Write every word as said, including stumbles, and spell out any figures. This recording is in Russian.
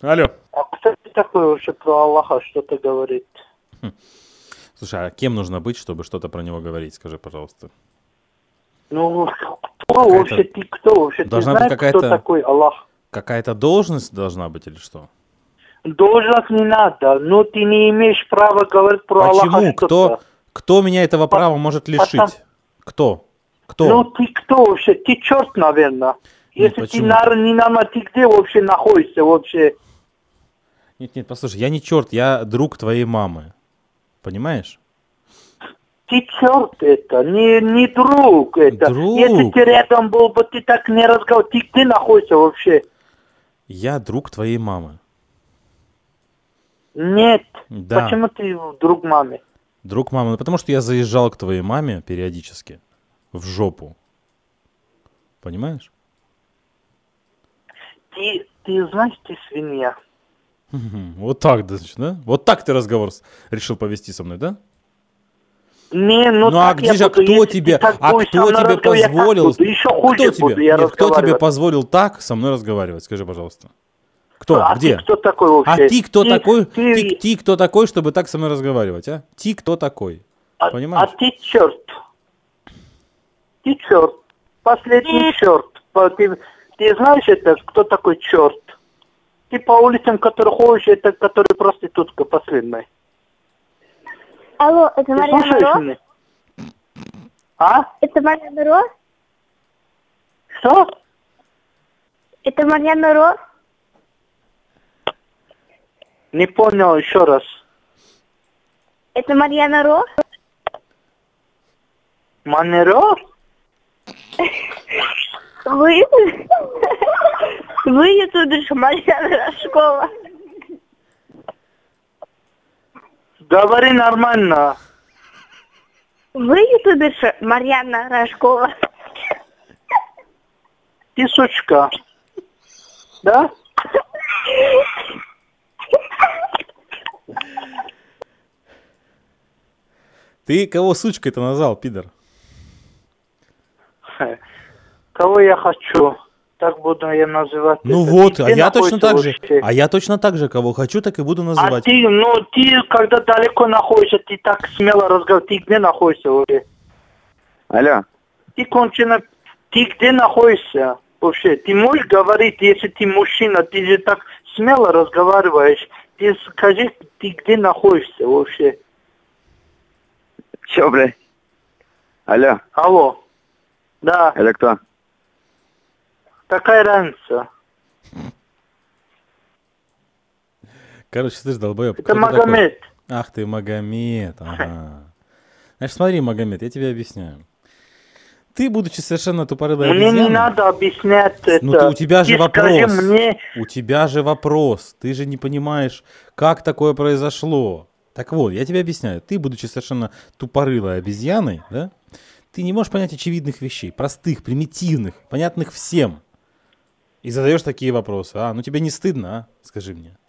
Алло. А кто такой вообще про Аллаха что-то говорит? Хм. Слушай, а кем нужно быть, чтобы что-то про него говорить? Скажи, пожалуйста. Ну, кто вообще, ты кто вообще? Ты Должна быть знаешь, какая-то... кто такой Аллах? Какая-то должность должна быть или что? Должность не надо, но ты не имеешь права говорить про Аллаха Почему? что-то. Кто, кто меня этого права может лишить? Потому... Кто? Кто? Ну, ты кто вообще? Ты черт, наверное. Нет, Если почему? ты, наверное, не нормально, ты где вообще находишься вообще? Нет, нет, послушай, я не черт, я друг твоей мамы. Понимаешь? Ты черт это, не, не друг это. Друг? Если ты рядом был бы, ты так не разговаривал. Ты где находишься вообще? Я друг твоей мамы. Нет. Да. Почему ты друг мамы? Друг мамы, ну потому что я заезжал к твоей маме периодически в жопу. Понимаешь? Ты, ты знаешь, ты свинья. Вот так, значит, да? Вот так ты разговор решил повести со мной, да? Не, ну, ну а где же, кто тебе, а кто тебе позволил, еще хуже кто тебе, нет, кто тебе позволил так со мной разговаривать, скажи, пожалуйста. Кто, а где? Ты кто такой вообще? А ты кто ты, такой, ты... Ты, ты кто такой, чтобы так со мной разговаривать, а? Ты кто такой, а, понимаешь? А ты черт. Ты черт. Последний черт. Ты, ты знаешь это, кто такой черт? Ты по улицам, который ходишь, это который проститутка последняя. Алло, это Марьяна Ро? А? Это Марьяна Ро? Что? Это Марьяна Ро? Не понял еще раз. Это Марьяна Ро? Манеро? Вы? Вы ютуберша Марьяна Рожкова. Говори нормально. Вы ютуберша Марьяна Рожкова. Ты сучка. Да? Ты кого сучкой-то назвал, пидор? Кого я хочу, так буду я называть. Ну это. вот, Ты а я точно так же, вообще? а я точно так же, кого хочу, так и буду называть. А ты, ну ты, когда далеко находишься, ты так смело разговариваешь, ты где находишься вообще? Алло. Ты кончено, ты где находишься вообще? Ты можешь говорить, если ты мужчина, ты же так смело разговариваешь, ты скажи, ты где находишься вообще? Чё, блядь? Алло. Алло. Да. Это кто? Какая разница? Короче, слышь, долбоёб. Это Магомед. Такой? Ах ты, Магомед. Ага. Значит, смотри, Магомед, я тебе объясняю. Ты, будучи совершенно тупорылой Мне обезьяной... не надо объяснять это. Ну, ты, у тебя же ты вопрос. Скажи мне... У тебя же вопрос. Ты же не понимаешь, как такое произошло. Так вот, я тебе объясняю. Ты, будучи совершенно тупорылой обезьяной, да, ты не можешь понять очевидных вещей, простых, примитивных, понятных всем. И задаешь такие вопросы. А, ну тебе не стыдно, а? Скажи мне.